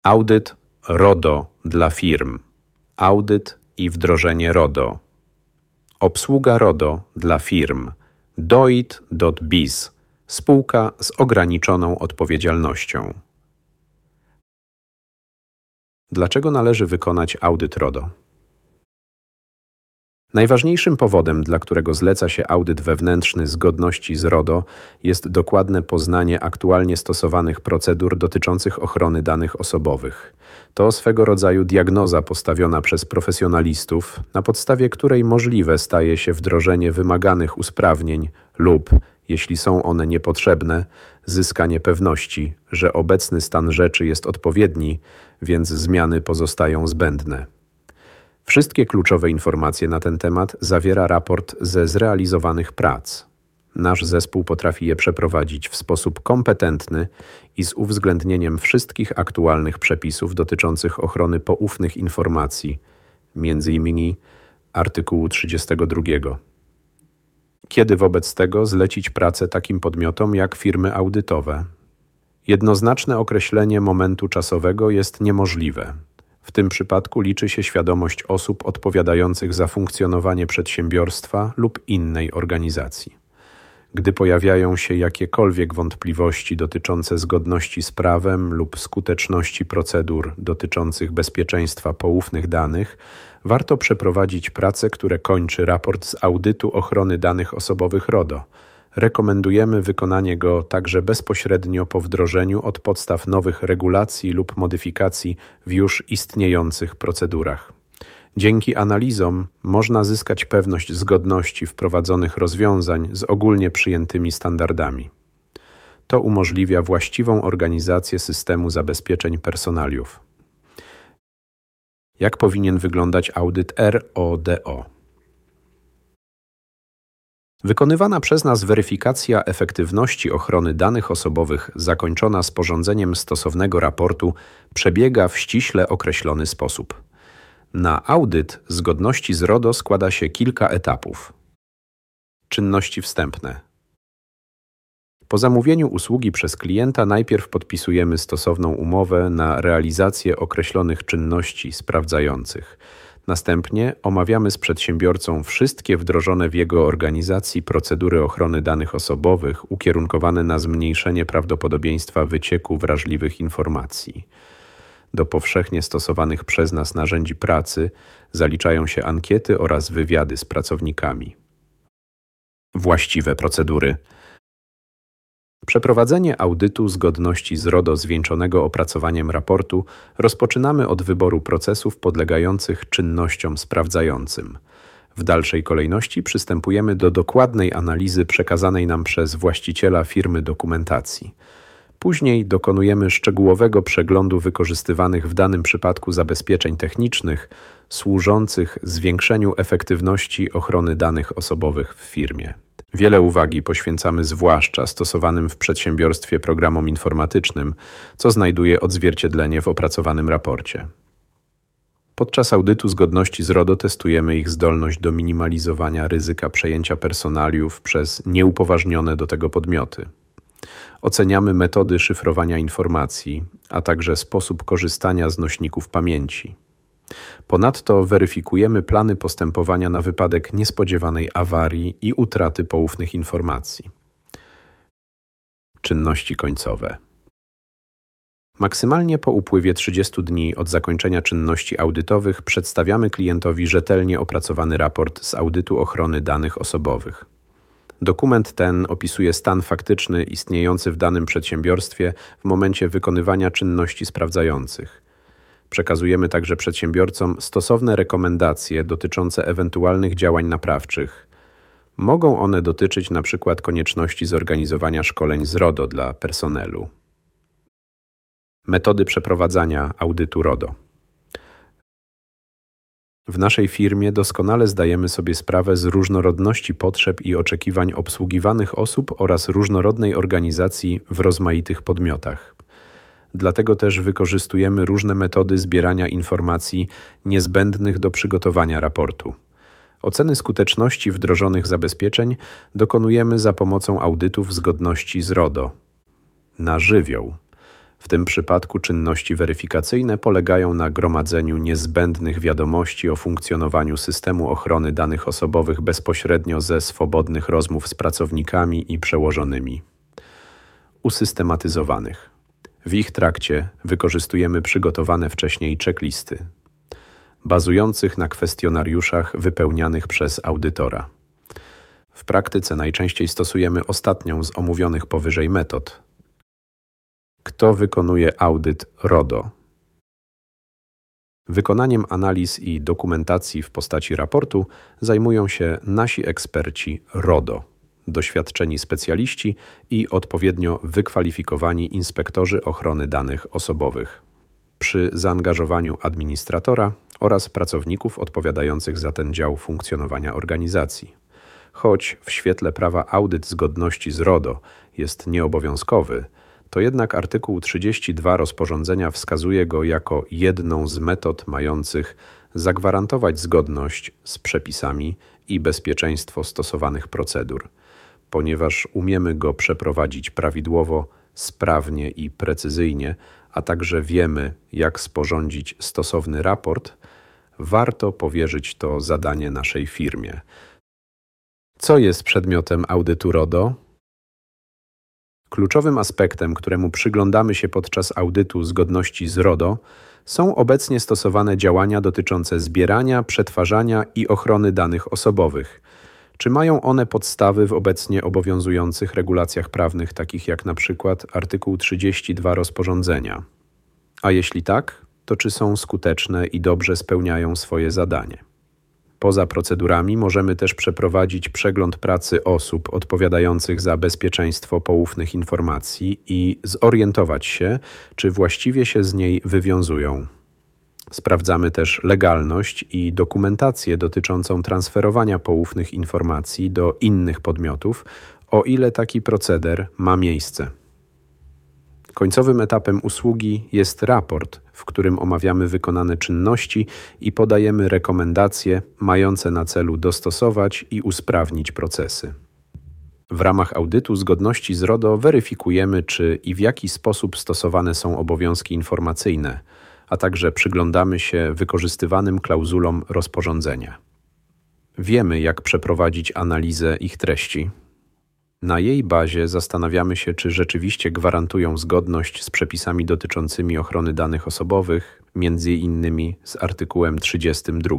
Audyt RODO dla firm. Audyt i wdrożenie RODO. Obsługa RODO dla firm. DOIT.biz. Spółka z ograniczoną odpowiedzialnością. Dlaczego należy wykonać audyt RODO? Najważniejszym powodem, dla którego zleca się audyt wewnętrzny zgodności z RODO, jest dokładne poznanie aktualnie stosowanych procedur dotyczących ochrony danych osobowych. To swego rodzaju diagnoza postawiona przez profesjonalistów, na podstawie której możliwe staje się wdrożenie wymaganych usprawnień lub, jeśli są one niepotrzebne, zyskanie pewności, że obecny stan rzeczy jest odpowiedni, więc zmiany pozostają zbędne. Wszystkie kluczowe informacje na ten temat zawiera raport ze zrealizowanych prac. Nasz zespół potrafi je przeprowadzić w sposób kompetentny i z uwzględnieniem wszystkich aktualnych przepisów dotyczących ochrony poufnych informacji, m.in. artykułu 32. Kiedy wobec tego zlecić pracę takim podmiotom jak firmy audytowe? Jednoznaczne określenie momentu czasowego jest niemożliwe. W tym przypadku liczy się świadomość osób odpowiadających za funkcjonowanie przedsiębiorstwa lub innej organizacji. Gdy pojawiają się jakiekolwiek wątpliwości dotyczące zgodności z prawem lub skuteczności procedur dotyczących bezpieczeństwa poufnych danych, warto przeprowadzić prace, które kończy raport z audytu ochrony danych osobowych RODO. Rekomendujemy wykonanie go także bezpośrednio po wdrożeniu od podstaw nowych regulacji lub modyfikacji w już istniejących procedurach. Dzięki analizom można zyskać pewność zgodności wprowadzonych rozwiązań z ogólnie przyjętymi standardami. To umożliwia właściwą organizację systemu zabezpieczeń personaliów. Jak powinien wyglądać audyt RODO? Wykonywana przez nas weryfikacja efektywności ochrony danych osobowych zakończona sporządzeniem stosownego raportu przebiega w ściśle określony sposób. Na audyt zgodności z RODO składa się kilka etapów. Czynności wstępne. Po zamówieniu usługi przez klienta najpierw podpisujemy stosowną umowę na realizację określonych czynności sprawdzających. Następnie omawiamy z przedsiębiorcą wszystkie wdrożone w jego organizacji procedury ochrony danych osobowych ukierunkowane na zmniejszenie prawdopodobieństwa wycieku wrażliwych informacji. Do powszechnie stosowanych przez nas narzędzi pracy zaliczają się ankiety oraz wywiady z pracownikami. Właściwe procedury. Przeprowadzenie audytu zgodności z RODO zwieńczonego opracowaniem raportu rozpoczynamy od wyboru procesów podlegających czynnościom sprawdzającym. W dalszej kolejności przystępujemy do dokładnej analizy przekazanej nam przez właściciela firmy dokumentacji. Później dokonujemy szczegółowego przeglądu wykorzystywanych w danym przypadku zabezpieczeń technicznych służących zwiększeniu efektywności ochrony danych osobowych w firmie. Wiele uwagi poświęcamy zwłaszcza stosowanym w przedsiębiorstwie programom informatycznym, co znajduje odzwierciedlenie w opracowanym raporcie. Podczas audytu zgodności z RODO testujemy ich zdolność do minimalizowania ryzyka przejęcia personaliów przez nieupoważnione do tego podmioty. Oceniamy metody szyfrowania informacji, a także sposób korzystania z nośników pamięci. Ponadto weryfikujemy plany postępowania na wypadek niespodziewanej awarii i utraty poufnych informacji. Czynności końcowe. Maksymalnie po upływie 30 dni od zakończenia czynności audytowych przedstawiamy klientowi rzetelnie opracowany raport z audytu ochrony danych osobowych. Dokument ten opisuje stan faktyczny istniejący w danym przedsiębiorstwie w momencie wykonywania czynności sprawdzających. Przekazujemy także przedsiębiorcom stosowne rekomendacje dotyczące ewentualnych działań naprawczych. Mogą one dotyczyć np. konieczności zorganizowania szkoleń z RODO dla personelu. Metody przeprowadzania audytu RODO. W naszej firmie doskonale zdajemy sobie sprawę z różnorodności potrzeb i oczekiwań obsługiwanych osób oraz różnorodnej organizacji w rozmaitych podmiotach. Dlatego też wykorzystujemy różne metody zbierania informacji niezbędnych do przygotowania raportu. Oceny skuteczności wdrożonych zabezpieczeń dokonujemy za pomocą audytów zgodności z RODO. Na żywioł. W tym przypadku czynności weryfikacyjne polegają na gromadzeniu niezbędnych wiadomości o funkcjonowaniu systemu ochrony danych osobowych bezpośrednio ze swobodnych rozmów z pracownikami i przełożonymi. Usystematyzowanych. W ich trakcie wykorzystujemy przygotowane wcześniej checklisty, bazujących na kwestionariuszach wypełnianych przez audytora. W praktyce najczęściej stosujemy ostatnią z omówionych powyżej metod. Kto wykonuje audyt RODO? Wykonaniem analiz i dokumentacji w postaci raportu zajmują się nasi eksperci RODO, doświadczeni specjaliści i odpowiednio wykwalifikowani inspektorzy ochrony danych osobowych, przy zaangażowaniu administratora oraz pracowników odpowiadających za ten dział funkcjonowania organizacji. Choć w świetle prawa audyt zgodności z RODO jest nieobowiązkowy, to jednak artykuł 32 rozporządzenia wskazuje go jako jedną z metod mających zagwarantować zgodność z przepisami i bezpieczeństwo stosowanych procedur, ponieważ umiemy go przeprowadzić prawidłowo, sprawnie i precyzyjnie, a także wiemy, jak sporządzić stosowny raport, warto powierzyć to zadanie naszej firmie. Co jest przedmiotem audytu RODO? Kluczowym aspektem, któremu przyglądamy się podczas audytu zgodności z RODO, są obecnie stosowane działania dotyczące zbierania, przetwarzania i ochrony danych osobowych. Czy mają one podstawy w obecnie obowiązujących regulacjach prawnych, takich jak na przykład artykuł 32 rozporządzenia? A jeśli tak, to czy są skuteczne i dobrze spełniają swoje zadanie? Poza procedurami możemy też przeprowadzić przegląd pracy osób odpowiadających za bezpieczeństwo poufnych informacji i zorientować się, czy właściwie się z niej wywiązują. Sprawdzamy też legalność i dokumentację dotyczącą transferowania poufnych informacji do innych podmiotów, o ile taki proceder ma miejsce. Końcowym etapem usługi jest raport, w którym omawiamy wykonane czynności i podajemy rekomendacje mające na celu dostosować i usprawnić procesy. W ramach audytu zgodności z RODO weryfikujemy, czy i w jaki sposób stosowane są obowiązki informacyjne, a także przyglądamy się wykorzystywanym klauzulom rozporządzenia. Wiemy, jak przeprowadzić analizę ich treści. Na jej bazie zastanawiamy się, czy rzeczywiście gwarantują zgodność z przepisami dotyczącymi ochrony danych osobowych, między innymi z artykułem 32.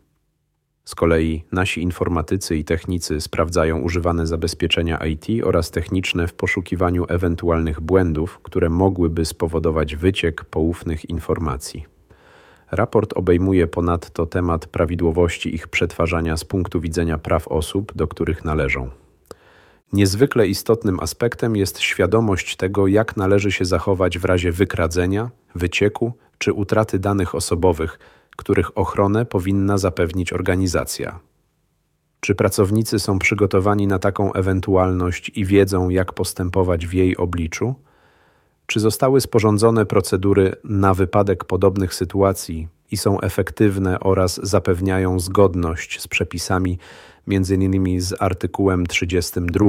Z kolei nasi informatycy i technicy sprawdzają używane zabezpieczenia IT oraz techniczne w poszukiwaniu ewentualnych błędów, które mogłyby spowodować wyciek poufnych informacji. Raport obejmuje ponadto temat prawidłowości ich przetwarzania z punktu widzenia praw osób, do których należą. Niezwykle istotnym aspektem jest świadomość tego, jak należy się zachować w razie wykradzenia, wycieku czy utraty danych osobowych, których ochronę powinna zapewnić organizacja. Czy pracownicy są przygotowani na taką ewentualność i wiedzą, jak postępować w jej obliczu? Czy zostały sporządzone procedury na wypadek podobnych sytuacji i są efektywne oraz zapewniają zgodność z przepisami, m.in. z artykułem 32?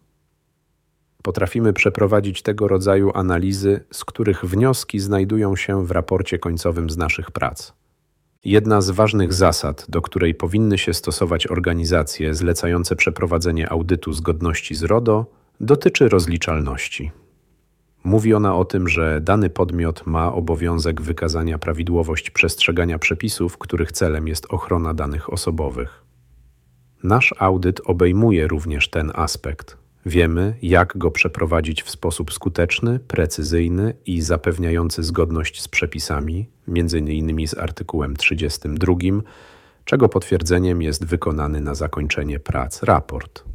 Potrafimy przeprowadzić tego rodzaju analizy, z których wnioski znajdują się w raporcie końcowym z naszych prac. Jedna z ważnych zasad, do której powinny się stosować organizacje zlecające przeprowadzenie audytu zgodności z RODO, dotyczy rozliczalności. Mówi ona o tym, że dany podmiot ma obowiązek wykazania prawidłowości przestrzegania przepisów, których celem jest ochrona danych osobowych. Nasz audyt obejmuje również ten aspekt. Wiemy, jak go przeprowadzić w sposób skuteczny, precyzyjny i zapewniający zgodność z przepisami, m.in. z artykułem 32, czego potwierdzeniem jest wykonany na zakończenie prac raport.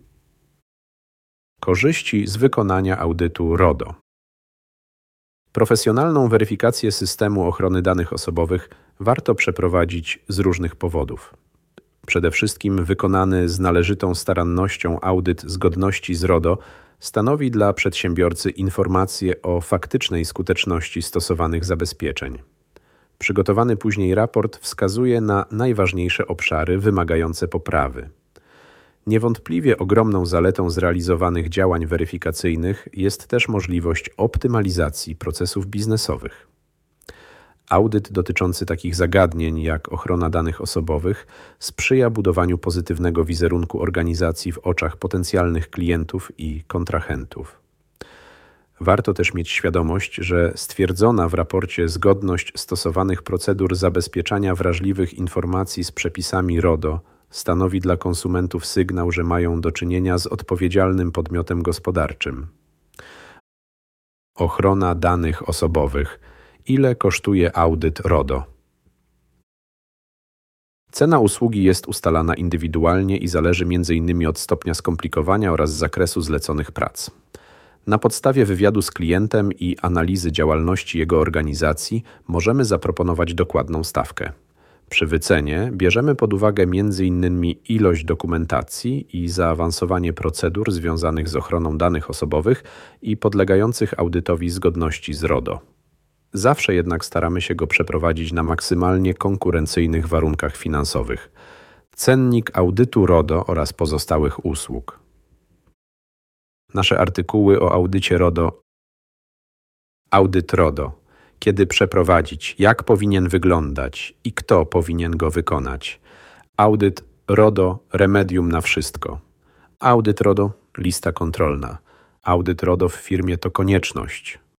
Korzyści z wykonania audytu RODO. Profesjonalną weryfikację systemu ochrony danych osobowych warto przeprowadzić z różnych powodów. Przede wszystkim wykonany z należytą starannością audyt zgodności z RODO stanowi dla przedsiębiorcy informację o faktycznej skuteczności stosowanych zabezpieczeń. Przygotowany później raport wskazuje na najważniejsze obszary wymagające poprawy. Niewątpliwie ogromną zaletą zrealizowanych działań weryfikacyjnych jest też możliwość optymalizacji procesów biznesowych. Audyt dotyczący takich zagadnień jak ochrona danych osobowych sprzyja budowaniu pozytywnego wizerunku organizacji w oczach potencjalnych klientów i kontrahentów. Warto też mieć świadomość, że stwierdzona w raporcie zgodność stosowanych procedur zabezpieczania wrażliwych informacji z przepisami RODO stanowi dla konsumentów sygnał, że mają do czynienia z odpowiedzialnym podmiotem gospodarczym. Ochrona danych osobowych. Ile kosztuje audyt RODO? Cena usługi jest ustalana indywidualnie i zależy m.in. od stopnia skomplikowania oraz zakresu zleconych prac. Na podstawie wywiadu z klientem i analizy działalności jego organizacji możemy zaproponować dokładną stawkę. Przy wycenie bierzemy pod uwagę m.in. ilość dokumentacji i zaawansowanie procedur związanych z ochroną danych osobowych i podlegających audytowi zgodności z RODO. Zawsze jednak staramy się go przeprowadzić na maksymalnie konkurencyjnych warunkach finansowych. Cennik audytu RODO oraz pozostałych usług. Nasze artykuły o audycie RODO. Audyt RODO. Kiedy przeprowadzić, jak powinien wyglądać i kto powinien go wykonać. Audyt RODO, remedium na wszystko. Audyt RODO, lista kontrolna. Audyt RODO w firmie to konieczność.